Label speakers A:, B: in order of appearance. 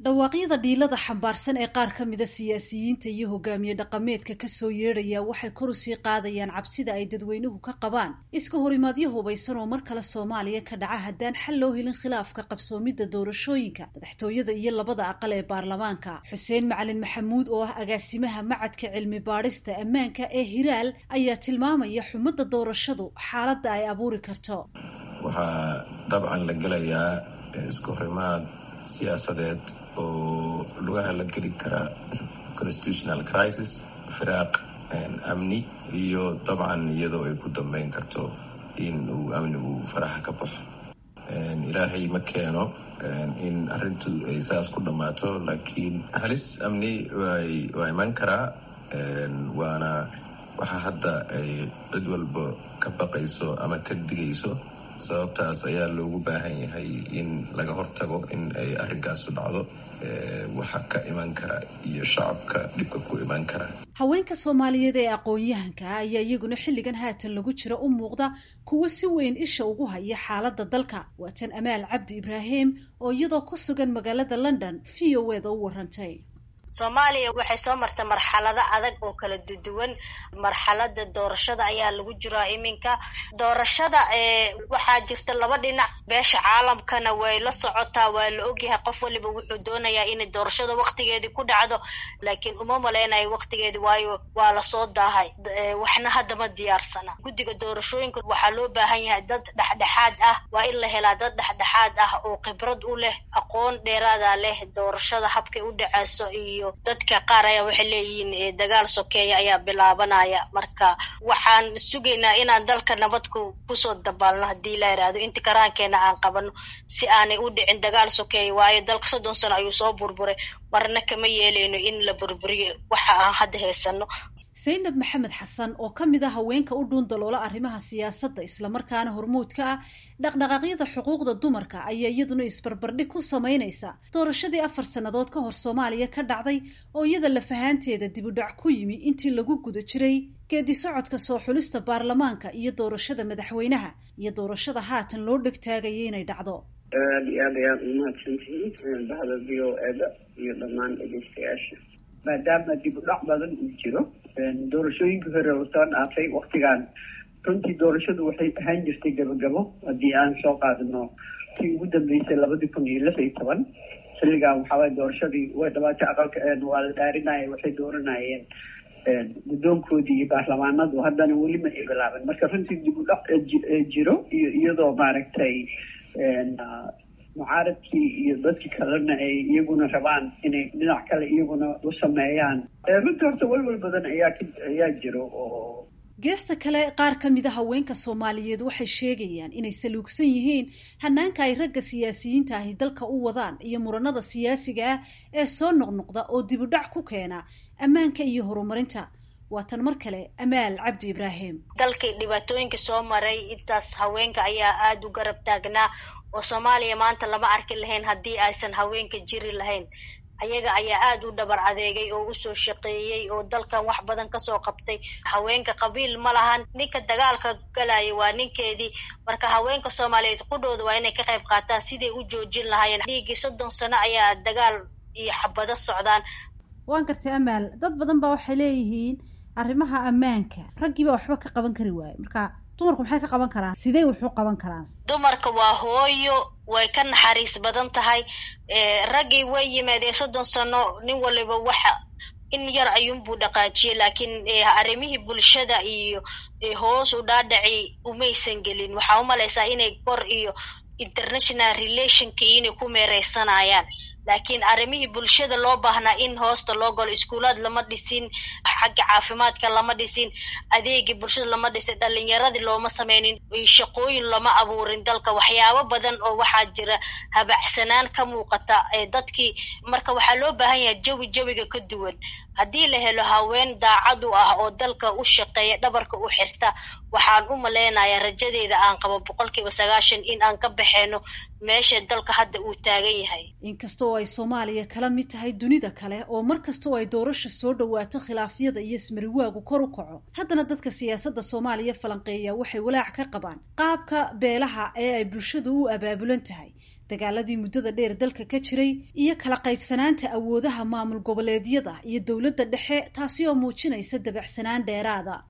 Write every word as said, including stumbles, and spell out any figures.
A: dhawaaqyada dhiilada xambaarsan ee qaar ka mida siyaasiyiinta iyo hogaamiye dhaqameedka kasoo yeedhaya waxay kor usii qaadayaan cabsida ay dadweynuhu ka qabaan iska horimaadyo hubaysan oo mar kale Soomaaliya ka dhaca haddaan xal loo helin khilaafka qabsoomidda doorashooyinka madaxtooyada iyo labada aqal ee baarlamaanka. Xuseen Macalin Maxamuud oo ah agaasimaha macadka cilmi baadhista ammaanka ee Hiraal ayaa tilmaamaya xumada doorashadu xaaladda ay abuuri karto.
B: waxaa dabcan la gelayaa iska horimaad siyaasadeed oo lugaha la geli kara constitutional crisis, firaaq amni iyo dabcan iyadoo ay ku dambeyn karto in uu amnigu faraha ka baxo. ilaahay ma keeno in arrintu ay saas ku dhammaato, laakiin halis amni way waa iman karaa waana waxa hadda ay cid walba ka baqayso ama ka digayso. sababtaas ayaa loogu baahan yahay in laga hortago in ay arrinkaasu dhacdo waxa ka iman kara iyo shacabka dhibka ku iman kara.
A: haweenka Soomaaliyeed ee aqoon-yahanka ah ayaa iyaguna xilligan haatan lagu jiro u muuqda kuwa si weyn isha ugu haya xaaladda dalka. waa tan Amaal Cabdi Ibraahim oo iyadoo ku sugan magaalada London V O A da u warantay.
C: Soomaaliya waxay soo martay marxalado adag oo kala duwan. marxaladda doorashada ayaa lagu jiraa iminka. doorashada ee waxaa jirta laba dhinac, beesha caalamkana way la socotaa, waa la ogyahay qof waliba wuxuu doonayaa in doorashada waqtigeedii ku dhacdo, laakiin uma maleynayo waqtigeedii waayo waa la soo daahay, waxna hadda ma diyaarsana. guddiga doorashooyinka waxaa loo baahan yahay dad dhexdhexaad ah, waa in la helaa dad dhexdhexaad ah oo khibrad u leh, aqoon dheeraada leh doorashada habkay u dhacayso. iyo dadka qaar ayaa waxay leeyihiin dagaal sokeeya ayaa bilaabanaya. marka waxaan sugaynaa inaan dalka nabad ku kusoo dabaalno haddii la yiraahdo inta karaankeena aan qabano si aanay u dhicin dagaal sokeeya, waayo dalka soddon sano ayuu soo burburay, marna kama yeeleyno in la burburiyo waxa aan hadda heysano.
A: Zainab Maxamed Xasan oo ka mid ah haweenka u dhuun daloola arrimaha siyaasadda isla markaana hormuudka ah dhaqdhaqaaqyada xuquuqda dumarka ayaa iyaduna isbarbardhig ku sameynaysa doorashadii afar sannadood ka hor Soomaaliya ka dhacday oo iyada la fahanteeda dib u dhac ku yimi intii lagu guda jiray geedi socodka soo xulista baarlamaanka iyo doorashada madaxweynaha iyo doorashada haatan loo dhegtaagayay inay dhacdo.
D: aad iyo aad ayaad umahadsantihiin bahda V O A da iyo dhammaan dhegeystayaasha. maadaama dib u dhac badan uu jiro doorashooyinka hore oo soo dhaafay waqtigan runtii doorashadu waxay ahaan jirtay gabagabo. haddii aan soo qaadano tii ugu dambeysay labadii kun iyo lix iyo toban xilligan waxaaway doorashadii way dhawaatay, aqalka waa la dhaarinaya, waxay dooranayeen guddoonkoodii iyo baarlamaanadu, haddana weli ma ay bilaaban. marka runtii dib u dhac jiro iyo iyadoo maaragtay mucaaradkii iyo dadkii kalena ay iyaguna rabaan inay dhinac kale iyaguna u sameeyaan. runtii horta walwal badan ayaa ayaa jiro. oo
A: geesta kale qaar ka mid a haweenka Soomaaliyeed waxay sheegayaan inay saluugsan yihiin hanaanka ay ragga siyaasiyiinta ahi dalka u wadaan iyo muranada siyaasiga ah ee soo noqnoqda oo dib u dhac ku keena ammaanka iyo horumarinta. waa tan mar kale Amaal Cabdi Ibraahim.
C: dalkay dhibaatooyinka soo maray intaas haweenka ayaa aad u garab taagnaa, oo Soomaaliya maanta lama arki lahayn haddii aysan haweenka jiri lahayn. ayaga ayaa aad u dhabar adeegay oo u soo shaqeeyay oo dalkan wax badan ka soo qabtay. haweenka qabiil ma lahan, ninka dagaalka galaya waa ninkeedii. marka haweenka Soomaaliyeed qudhooda waa inay ka qayb qaataan sidii u joojin lahaayeen. dhiigii soddon sano ayaa dagaal iyo xabado socdaan.
A: waan gartay Amaal, dad badan baa waxay leeyihiin arrimaha ammaanka raggiiba waxba ka qaban kari waaye, marka dumarku maxay ka qaban karaan? sidee wax u qaban karaan?
C: dumarka waa hooyo, way ka naxariis badan tahay. raggii way yimaadeen soddon sano, nin waliba waxa in yar ayuunbuu dhaqaajiyey, laakiin arrimihii bulshada iyo hoos u dhaadhaci umaysan gelin. waxaa u malaysaa inay kor iyo international relationkii inay ku meereysanayaan, laakiin arrimihii bulshada loo baahnaa in hoosta loo galo. iskuulaad lama dhisin, xagga caafimaadka lama dhisin, adeegii bulshada lama dhisin, dhalinyaradii looma sameynin, shaqooyin lama abuurin dalka. waxyaabo badan oo waxaa jira habacsanaan ka muuqata ee dadkii. marka waxaa loo baahan yahay jawi jawiga ka duwan. haddii la helo haween daacad u ah oo dalka u shaqeeya, dhabarka u xirta, waxaan u maleynayaa rajadeeda aan qabo boqolkiiba sagaashan in aan ka baxeeno meesha dalka hadda uu taagan yahay.
A: inkastoo ay Soomaaliya kala mid tahay dunida kale oo markastoo ay doorasho soo dhawaato khilaafyada iyo ismariwaagu kor u kaco, haddana dadka siyaasadda Soomaaliya falanqeeya waxay walaac ka qabaan qaabka beelaha ee ay bulshadu u abaabulan tahay dagaaladii muddada dheer dalka ka jiray iyo kala qaybsanaanta awoodaha maamul goboleedyada iyo dowladda dhexe taasi oo muujinaysa dabacsanaan dheeraada